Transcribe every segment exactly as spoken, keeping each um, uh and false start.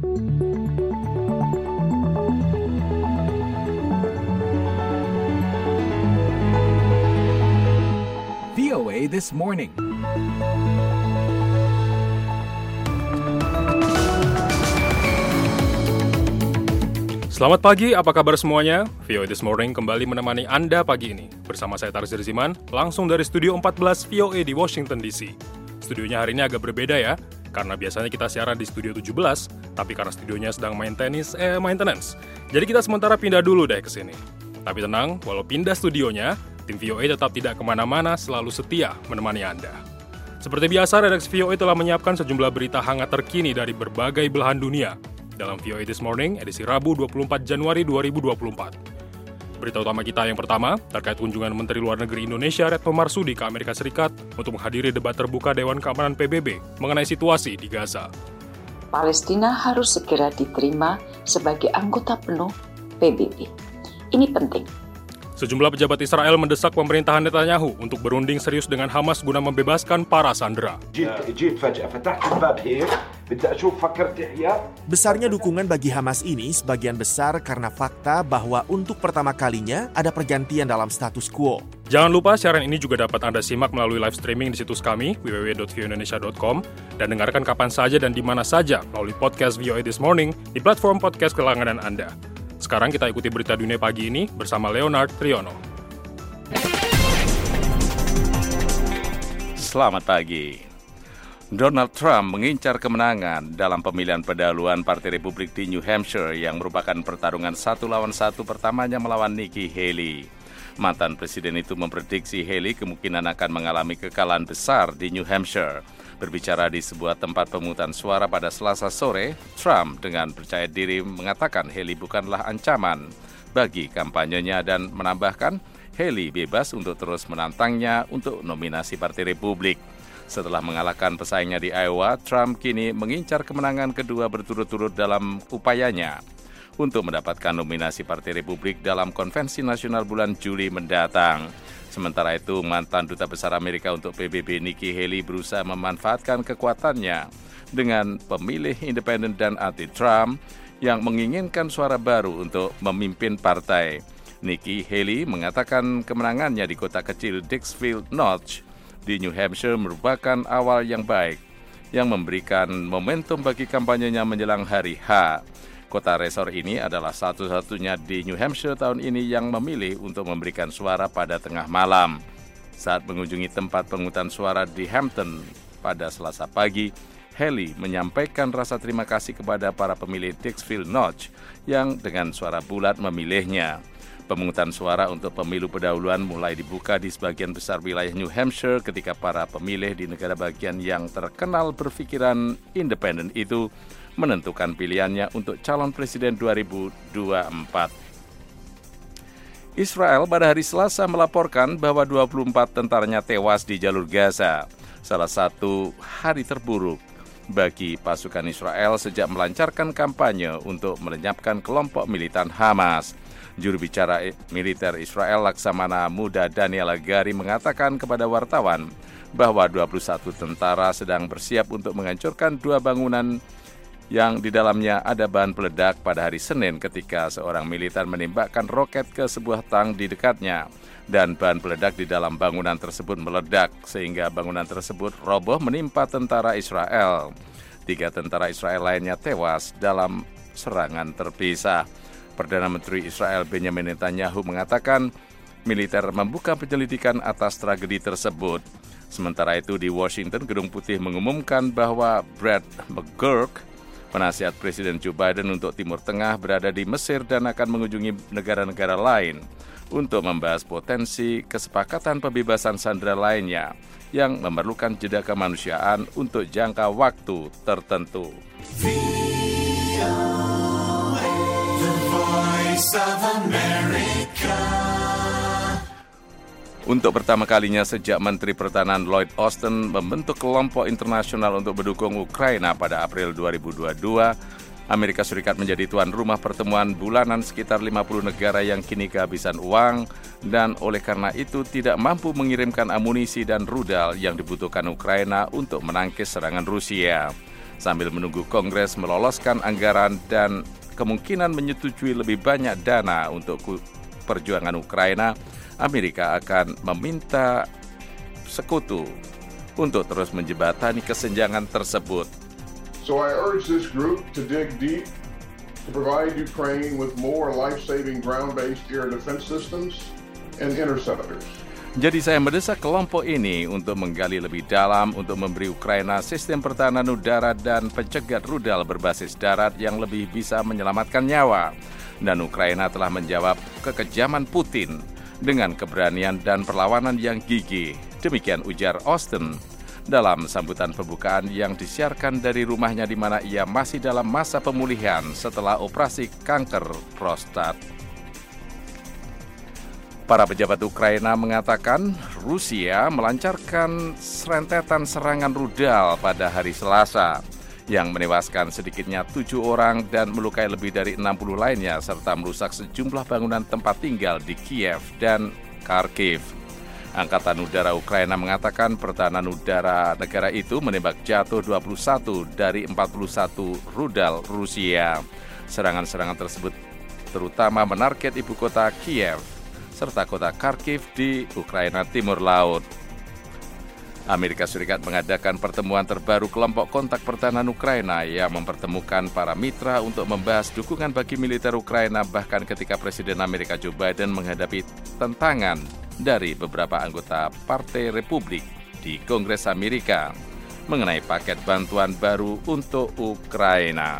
V O A This Morning. Selamat pagi, apa kabar semuanya? V O A This Morning kembali menemani Anda pagi ini. Bersama saya Tarzir Ziman, langsung dari Studio empat belas V O A di Washington D C. Studionya hari ini agak berbeda ya, karena biasanya kita siaran di Studio tujuh belas, tapi karena studionya sedang main tenis, eh maintenance. Jadi kita sementara pindah dulu deh ke sini. Tapi tenang, walau pindah studionya, tim V O A tetap tidak kemana-mana, selalu setia menemani Anda. Seperti biasa, redaksi V O A telah menyiapkan sejumlah berita hangat terkini dari berbagai belahan dunia dalam V O A This Morning, edisi Rabu dua puluh empat Januari dua ribu dua puluh empat. Berita utama kita yang pertama, terkait kunjungan Menteri Luar Negeri Indonesia Retno Marsudi ke Amerika Serikat untuk menghadiri debat terbuka Dewan Keamanan P B B mengenai situasi di Gaza. Palestina harus segera diterima sebagai anggota penuh P B B. Ini penting. Sejumlah pejabat Israel mendesak pemerintahan Netanyahu untuk berunding serius dengan Hamas guna membebaskan para sandera. Besarnya dukungan bagi Hamas ini sebagian besar karena fakta bahwa untuk pertama kalinya ada pergantian dalam status quo. Jangan lupa siaran ini juga dapat Anda simak melalui live streaming di situs kami w w w dot v o indonesia dot com dan dengarkan kapan saja dan di mana saja melalui podcast V O A This Morning di platform podcast kelangganan Anda. Sekarang kita ikuti berita dunia pagi ini bersama Leonard Triono. Selamat pagi. Donald Trump mengincar kemenangan dalam pemilihan pendahuluan Partai Republik di New Hampshire yang merupakan pertarungan satu lawan satu pertamanya melawan Nikki Haley. Mantan presiden itu memprediksi Haley kemungkinan akan mengalami kekalahan besar di New Hampshire. Berbicara di sebuah tempat pemungutan suara pada Selasa sore, Trump dengan percaya diri mengatakan Haley bukanlah ancaman bagi kampanyenya dan menambahkan Haley bebas untuk terus menantangnya untuk nominasi Partai Republik. Setelah mengalahkan pesaingnya di Iowa, Trump kini mengincar kemenangan kedua berturut-turut dalam upayanya untuk mendapatkan nominasi Partai Republik dalam konvensi nasional bulan Juli mendatang. Sementara itu, mantan Duta Besar Amerika untuk P B B Nikki Haley berusaha memanfaatkan kekuatannya dengan pemilih independen dan anti-Trump yang menginginkan suara baru untuk memimpin partai. Nikki Haley mengatakan kemenangannya di kota kecil Dixfield Notch di New Hampshire merupakan awal yang baik yang memberikan momentum bagi kampanyenya menjelang hari H. Kota resor ini adalah satu-satunya di New Hampshire tahun ini yang memilih untuk memberikan suara pada tengah malam. Saat mengunjungi tempat pemungutan suara di Hampton pada Selasa pagi, Haley menyampaikan rasa terima kasih kepada para pemilih Dixfield Notch yang dengan suara bulat memilihnya. Pemungutan suara untuk pemilu pendahuluan mulai dibuka di sebagian besar wilayah New Hampshire ketika para pemilih di negara bagian yang terkenal berpikiran independen itu menentukan pilihannya untuk calon presiden dua ribu dua puluh empat. Israel pada hari Selasa melaporkan bahwa dua puluh empat tentaranya tewas di jalur Gaza, salah satu hari terburuk bagi pasukan Israel sejak melancarkan kampanye untuk melenyapkan kelompok militan Hamas. Juru bicara militer Israel Laksamana Muda Daniel Hagari mengatakan kepada wartawan bahwa dua puluh satu tentara sedang bersiap untuk menghancurkan dua bangunan yang di dalamnya ada bahan peledak pada hari Senin ketika seorang militer menembakkan roket ke sebuah tang di dekatnya dan bahan peledak di dalam bangunan tersebut meledak sehingga bangunan tersebut roboh menimpa tentara Israel. Tiga tentara Israel lainnya tewas dalam serangan terpisah. Perdana Menteri Israel Benjamin Netanyahu mengatakan militer membuka penyelidikan atas tragedi tersebut. Sementara itu di Washington, Gedung Putih mengumumkan bahwa Brad McGurk, penasihat Presiden Joe Biden untuk Timur Tengah, berada di Mesir dan akan mengunjungi negara-negara lain untuk membahas potensi kesepakatan pembebasan sandera lainnya yang memerlukan jeda kemanusiaan untuk jangka waktu tertentu. Untuk pertama kalinya sejak Menteri Pertahanan Lloyd Austin membentuk kelompok internasional untuk mendukung Ukraina pada April dua ribu dua puluh dua, Amerika Serikat menjadi tuan rumah pertemuan bulanan sekitar lima puluh negara yang kini kehabisan uang dan oleh karena itu tidak mampu mengirimkan amunisi dan rudal yang dibutuhkan Ukraina untuk menangkis serangan Rusia. Sambil menunggu Kongres meloloskan anggaran dan kemungkinan menyetujui lebih banyak dana untuk perjuangan Ukraina, Amerika akan meminta sekutu untuk terus menjembatani kesenjangan tersebut. So I urge this group to dig deep, to provide Ukraine with more life-saving ground-based air defense systems and interceptors. Jadi saya mendesak kelompok ini untuk menggali lebih dalam untuk memberi Ukraina sistem pertahanan udara dan pencegat rudal berbasis darat yang lebih bisa menyelamatkan nyawa. Dan Ukraina telah menjawab kekejaman Putin dengan keberanian dan perlawanan yang gigih. Demikian ujar Austin dalam sambutan pembukaan yang disiarkan dari rumahnya di mana ia masih dalam masa pemulihan setelah operasi kanker prostat. Para pejabat Ukraina mengatakan Rusia melancarkan rentetan serangan rudal pada hari Selasa yang menewaskan sedikitnya tujuh orang dan melukai lebih dari enam puluh lainnya serta merusak sejumlah bangunan tempat tinggal di Kiev dan Kharkiv. Angkatan Udara Ukraina mengatakan pertahanan udara negara itu menembak jatuh dua puluh satu dari empat puluh satu rudal Rusia. Serangan-serangan tersebut terutama menarget ibu kota Kiev serta kota Kharkiv di Ukraina Timur Laut. Amerika Serikat mengadakan pertemuan terbaru kelompok kontak pertahanan Ukraina yang mempertemukan para mitra untuk membahas dukungan bagi militer Ukraina bahkan ketika Presiden Amerika Joe Biden menghadapi tentangan dari beberapa anggota Partai Republik di Kongres Amerika mengenai paket bantuan baru untuk Ukraina.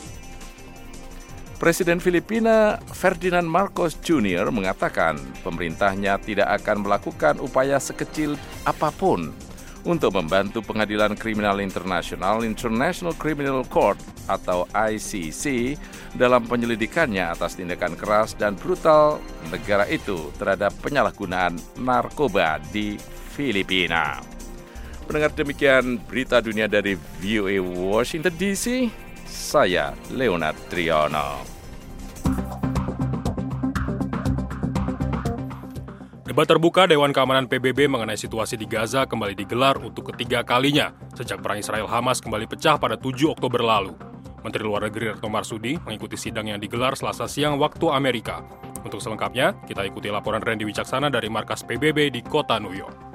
Presiden Filipina Ferdinand Marcos Junior mengatakan pemerintahnya tidak akan melakukan upaya sekecil apapun untuk membantu Pengadilan Kriminal Internasional International Criminal Court atau I C C dalam penyelidikannya atas tindakan keras dan brutal negara itu terhadap penyalahgunaan narkoba di Filipina. Pendengar, demikian berita dunia dari V O A Washington D C. Saya Leonard Triono. Debat terbuka Dewan Keamanan P B B mengenai situasi di Gaza kembali digelar untuk ketiga kalinya sejak perang Israel-Hamas kembali pecah pada tujuh Oktober lalu. Menteri Luar Negeri Retno Marsudi mengikuti sidang yang digelar Selasa siang waktu Amerika. Untuk selengkapnya, kita ikuti laporan Randy Wicaksana dari markas P B B di kota New York.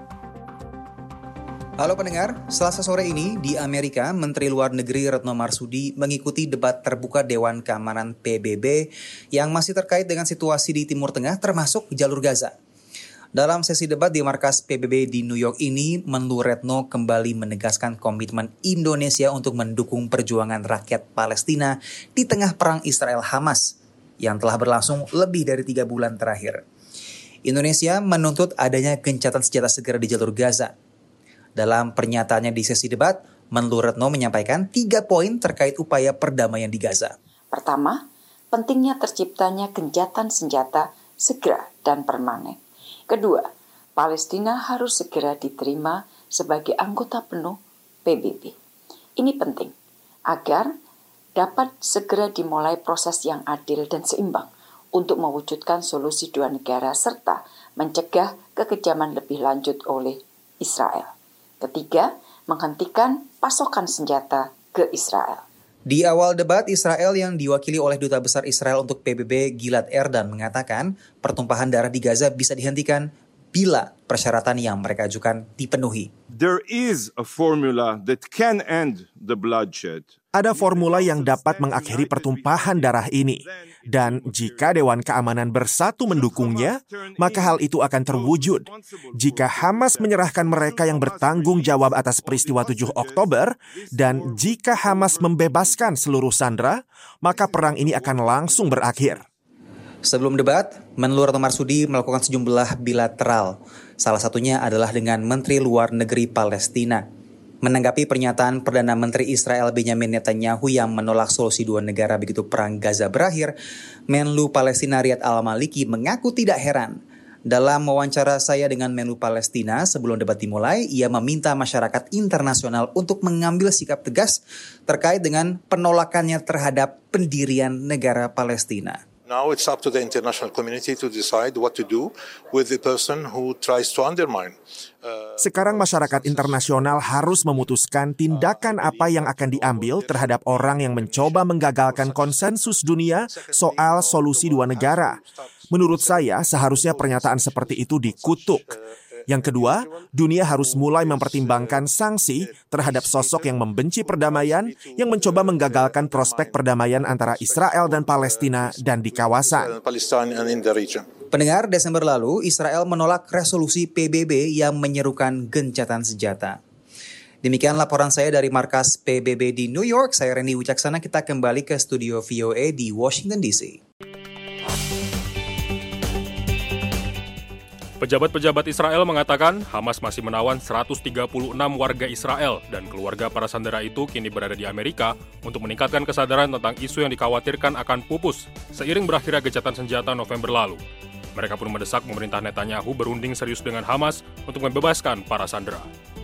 Halo pendengar, Selasa sore ini di Amerika, Menteri Luar Negeri Retno Marsudi mengikuti debat terbuka Dewan Keamanan P B B yang masih terkait dengan situasi di Timur Tengah termasuk jalur Gaza. Dalam sesi debat di markas P B B di New York ini, Menlu Retno kembali menegaskan komitmen Indonesia untuk mendukung perjuangan rakyat Palestina di tengah perang Israel-Hamas yang telah berlangsung lebih dari tiga bulan terakhir. Indonesia menuntut adanya gencatan senjata segera di jalur Gaza. Dalam pernyataannya di sesi debat, Menlu Retno menyampaikan tiga poin terkait upaya perdamaian di Gaza. Pertama, pentingnya terciptanya gencatan senjata segera dan permanen. Kedua, Palestina harus segera diterima sebagai anggota penuh P B B. Ini penting agar dapat segera dimulai proses yang adil dan seimbang untuk mewujudkan solusi dua negara serta mencegah kekejaman lebih lanjut oleh Israel. Ketiga, menghentikan pasokan senjata ke Israel. Di awal debat, Israel yang diwakili oleh Duta Besar Israel untuk P B B, Gilad Erdan, mengatakan pertumpahan darah di Gaza bisa dihentikan bila persyaratan yang mereka ajukan dipenuhi. There is a formula that can end the bloodshed. Ada formula yang dapat mengakhiri pertumpahan darah ini. Dan jika Dewan Keamanan bersatu mendukungnya, maka hal itu akan terwujud. Jika Hamas menyerahkan mereka yang bertanggung jawab atas peristiwa tujuh Oktober, dan jika Hamas membebaskan seluruh sandera, maka perang ini akan langsung berakhir. Sebelum debat, Menlu Retno Marsudi melakukan sejumlah bilateral. Salah satunya adalah dengan Menteri Luar Negeri Palestina. Menanggapi pernyataan Perdana Menteri Israel Benjamin Netanyahu yang menolak solusi dua negara begitu perang Gaza berakhir, Menlu Palestina Riyad Al-Maliki mengaku tidak heran. Dalam wawancara saya dengan Menlu Palestina sebelum debat dimulai, ia meminta masyarakat internasional untuk mengambil sikap tegas terkait dengan penolakannya terhadap pendirian negara Palestina. Now it's up to the international community to decide what to do with the person who tries to undermine. Sekarang masyarakat internasional harus memutuskan tindakan apa yang akan diambil terhadap orang yang mencoba menggagalkan konsensus dunia soal solusi dua negara. Menurut saya, seharusnya pernyataan seperti itu dikutuk. Yang kedua, dunia harus mulai mempertimbangkan sanksi terhadap sosok yang membenci perdamaian, yang mencoba menggagalkan prospek perdamaian antara Israel dan Palestina dan di kawasan. Pendengar, Desember lalu, Israel menolak resolusi P B B yang menyerukan gencatan senjata. Demikian laporan saya dari markas P B B di New York. Saya Randy Wicaksana, kita kembali ke studio V O A di Washington D C. Pejabat-pejabat Israel mengatakan Hamas masih menawan seratus tiga puluh enam warga Israel dan keluarga para sandera itu kini berada di Amerika untuk meningkatkan kesadaran tentang isu yang dikhawatirkan akan pupus seiring berakhirnya gencatan senjata November lalu. Mereka pun mendesak pemerintah Netanyahu berunding serius dengan Hamas untuk membebaskan para sandera.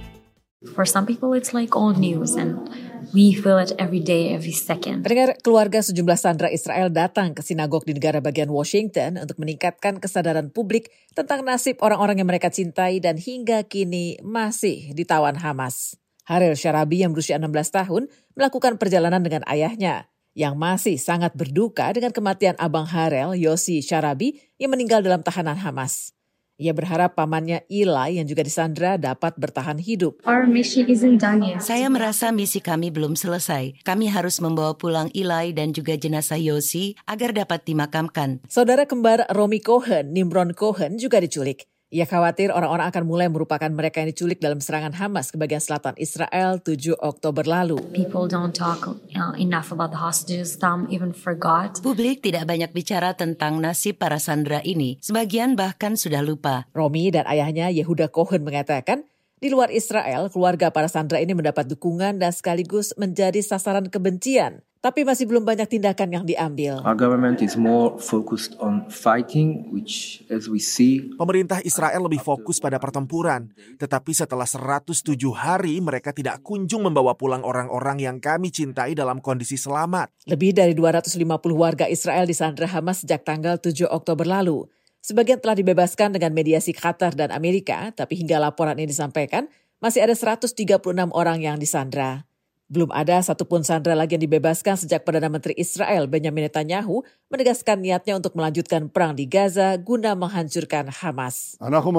For some people it's like old news and we feel it every day, every second. Pendengar, keluarga sejumlah sandera Israel datang ke sinagog di negara bagian Washington untuk meningkatkan kesadaran publik tentang nasib orang-orang yang mereka cintai dan hingga kini masih ditawan Hamas. Harel Sharabi yang berusia enam belas tahun melakukan perjalanan dengan ayahnya yang masih sangat berduka dengan kematian abang Harel, Yossi Sharabi, yang meninggal dalam tahanan Hamas. Ia berharap pamannya Eli yang juga disandra dapat bertahan hidup. Our mission isn't done yet. Saya merasa misi kami belum selesai. Kami harus membawa pulang Eli dan juga jenazah Yossi agar dapat dimakamkan. Saudara kembar Romy Cohen, Nimron Cohen, juga diculik. Ia khawatir orang-orang akan mulai merupakan mereka yang diculik dalam serangan Hamas ke bagian selatan Israel tujuh Oktober lalu. People don't talk uh, enough about the hostages. Some even forgot. Publik tidak banyak bicara tentang nasib para sandera ini. Sebagian bahkan sudah lupa. Romy dan ayahnya Yehuda Cohen mengatakan, di luar Israel, keluarga para sandera ini mendapat dukungan dan sekaligus menjadi sasaran kebencian. Tapi masih belum banyak tindakan yang diambil. Our government is more focused on fighting, which as we see. Pemerintah Israel lebih fokus pada pertempuran, tetapi setelah seratus tujuh hari mereka tidak kunjung membawa pulang orang-orang yang kami cintai dalam kondisi selamat. Lebih dari dua ratus lima puluh warga Israel disandra Hamas sejak tanggal tujuh Oktober lalu. Sebagian telah dibebaskan dengan mediasi Qatar dan Amerika, tapi hingga laporan ini disampaikan, masih ada seratus tiga puluh enam orang yang disandra. Belum ada satupun sandera lagi yang dibebaskan sejak Perdana Menteri Israel Benjamin Netanyahu menegaskan niatnya untuk melanjutkan perang di Gaza guna menghancurkan Hamas.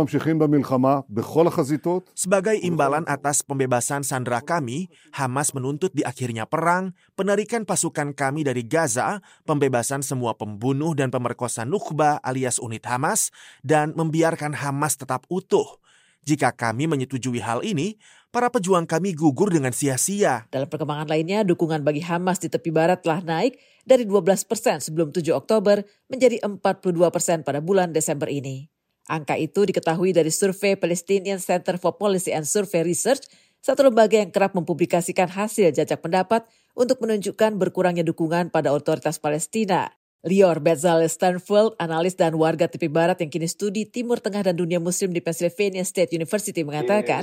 Sebagai imbalan atas pembebasan sandera kami, Hamas menuntut diakhirnya perang, penarikan pasukan kami dari Gaza, pembebasan semua pembunuh dan pemerkosa Nukhba alias unit Hamas, dan membiarkan Hamas tetap utuh. Jika kami menyetujui hal ini, para pejuang kami gugur dengan sia-sia. Dalam perkembangan lainnya, dukungan bagi Hamas di tepi barat telah naik dari dua belas persen sebelum tujuh Oktober menjadi empat puluh dua persen pada bulan Desember ini. Angka itu diketahui dari survei Palestinian Center for Policy and Survey Research, satu lembaga yang kerap mempublikasikan hasil jajak pendapat untuk menunjukkan berkurangnya dukungan pada otoritas Palestina. Lior Bezalel Stanfield, analis dan warga tepi barat yang kini studi Timur Tengah dan dunia Muslim di Pennsylvania State University mengatakan,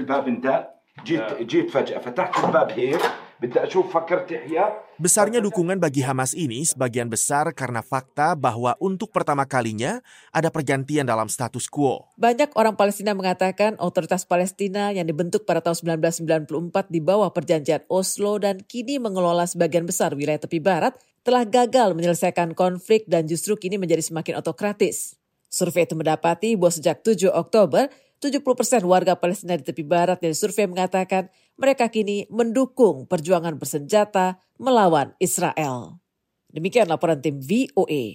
besarnya dukungan bagi Hamas ini sebagian besar karena fakta bahwa untuk pertama kalinya ada pergantian dalam status quo. Banyak orang Palestina mengatakan otoritas Palestina yang dibentuk pada tahun sembilan belas sembilan puluh empat di bawah perjanjian Oslo dan kini mengelola sebagian besar wilayah tepi barat telah gagal menyelesaikan konflik dan justru kini menjadi semakin otokratis. Survei itu mendapati bahwa sejak tujuh Oktober, tujuh puluh persen warga Palestina di tepi barat dari survei mengatakan mereka kini mendukung perjuangan bersenjata melawan Israel. Demikian laporan tim V O A.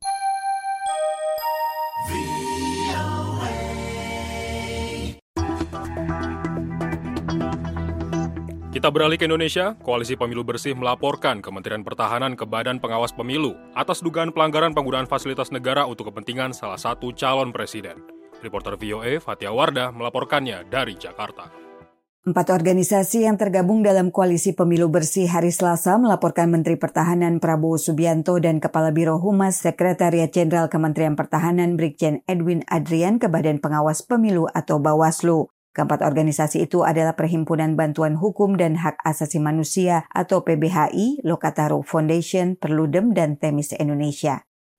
Kita beralih ke Indonesia, Koalisi Pemilu Bersih melaporkan Kementerian Pertahanan ke Badan Pengawas Pemilu atas dugaan pelanggaran penggunaan fasilitas negara untuk kepentingan salah satu calon presiden. Reporter V O A Fatia Wardah melaporkannya dari Jakarta. Empat organisasi yang tergabung dalam Koalisi Pemilu Bersih hari Selasa melaporkan Menteri Pertahanan Prabowo Subianto dan Kepala Biro Humas Sekretariat Jenderal Kementerian Pertahanan Brigjen Edwin Adrian ke Badan Pengawas Pemilu atau Bawaslu. Keempat organisasi itu adalah Perhimpunan Bantuan Hukum dan Hak Asasi Manusia atau P B H I, Lokataru Foundation, Perludem, dan Temis Indonesia.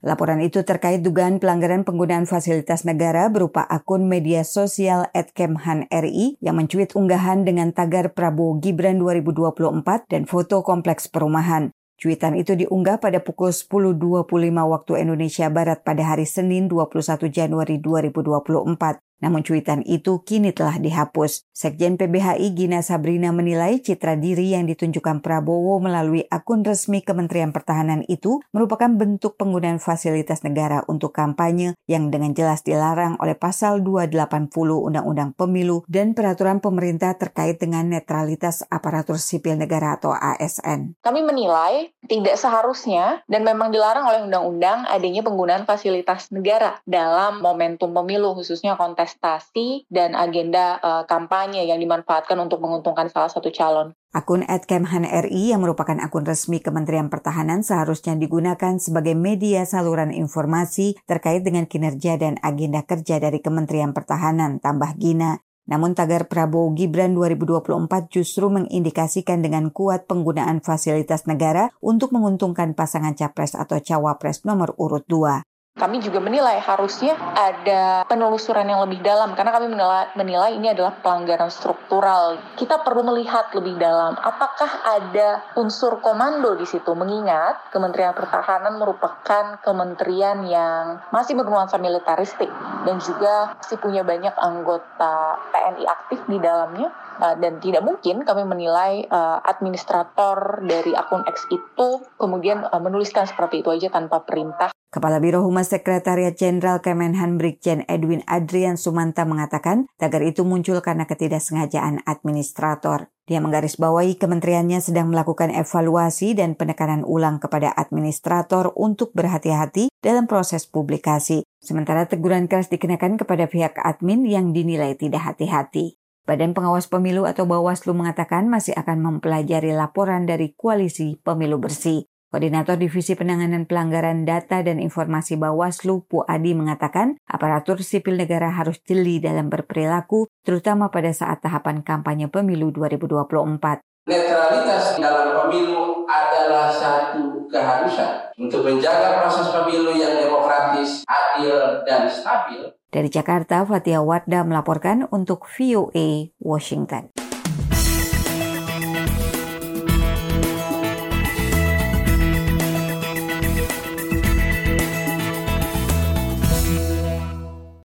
Laporan itu terkait dugaan pelanggaran penggunaan fasilitas negara berupa akun media sosial at Kemhan R I yang mencuit unggahan dengan tagar Prabowo Gibran dua ribu dua puluh empat dan foto kompleks perumahan. Cuitan itu diunggah pada pukul sepuluh dua puluh lima waktu Indonesia Barat pada hari Senin dua puluh satu Januari dua ribu dua puluh empat. Namun cuitan itu kini telah dihapus. Sekjen P B H I Gina Sabrina menilai citra diri yang ditunjukkan Prabowo melalui akun resmi Kementerian Pertahanan itu merupakan bentuk penggunaan fasilitas negara untuk kampanye yang dengan jelas dilarang oleh pasal dua ratus delapan puluh Undang-Undang Pemilu dan peraturan pemerintah terkait dengan netralitas aparatur sipil negara atau A S N. Kami menilai tidak seharusnya dan memang dilarang oleh undang-undang adanya penggunaan fasilitas negara dalam momentum pemilu, khususnya kontes dan agenda uh, kampanye yang dimanfaatkan untuk menguntungkan salah satu calon. Akun at Kemhan R I yang merupakan akun resmi Kementerian Pertahanan seharusnya digunakan sebagai media saluran informasi terkait dengan kinerja dan agenda kerja dari Kementerian Pertahanan, tambah Gina. Namun tagar Prabowo Gibran dua ribu dua puluh empat justru mengindikasikan dengan kuat penggunaan fasilitas negara untuk menguntungkan pasangan capres atau cawapres nomor urut dua. Kami juga menilai harusnya ada penelusuran yang lebih dalam karena kami menilai, menilai ini adalah pelanggaran struktural. Kita perlu melihat lebih dalam apakah ada unsur komando di situ, mengingat Kementerian Pertahanan merupakan kementerian yang masih bernuansa militaristik dan juga masih punya banyak anggota T N I aktif di dalamnya. Dan tidak mungkin kami menilai uh, administrator dari akun X itu kemudian uh, menuliskan seperti itu aja tanpa perintah. Kepala Biro Humas Sekretariat Jenderal Kemenhan Brigjen Edwin Adrian Sumanta mengatakan tagar itu muncul karena ketidaksengajaan administrator. Dia menggarisbawahi kementeriannya sedang melakukan evaluasi dan penekanan ulang kepada administrator untuk berhati-hati dalam proses publikasi. Sementara teguran keras dikenakan kepada pihak admin yang dinilai tidak hati-hati. Badan Pengawas Pemilu atau Bawaslu mengatakan masih akan mempelajari laporan dari Koalisi Pemilu Bersih. Koordinator Divisi Penanganan Pelanggaran Data dan Informasi Bawaslu, Pu Adi, mengatakan aparatur sipil negara harus jeli dalam berperilaku, terutama pada saat tahapan kampanye pemilu dua ribu dua puluh empat. Netralitas dalam pemilu adalah satu keharusan untuk menjaga proses pemilu yang demokratis, adil, dan stabil. Dari Jakarta, Fatia Wardah melaporkan untuk V O A Washington.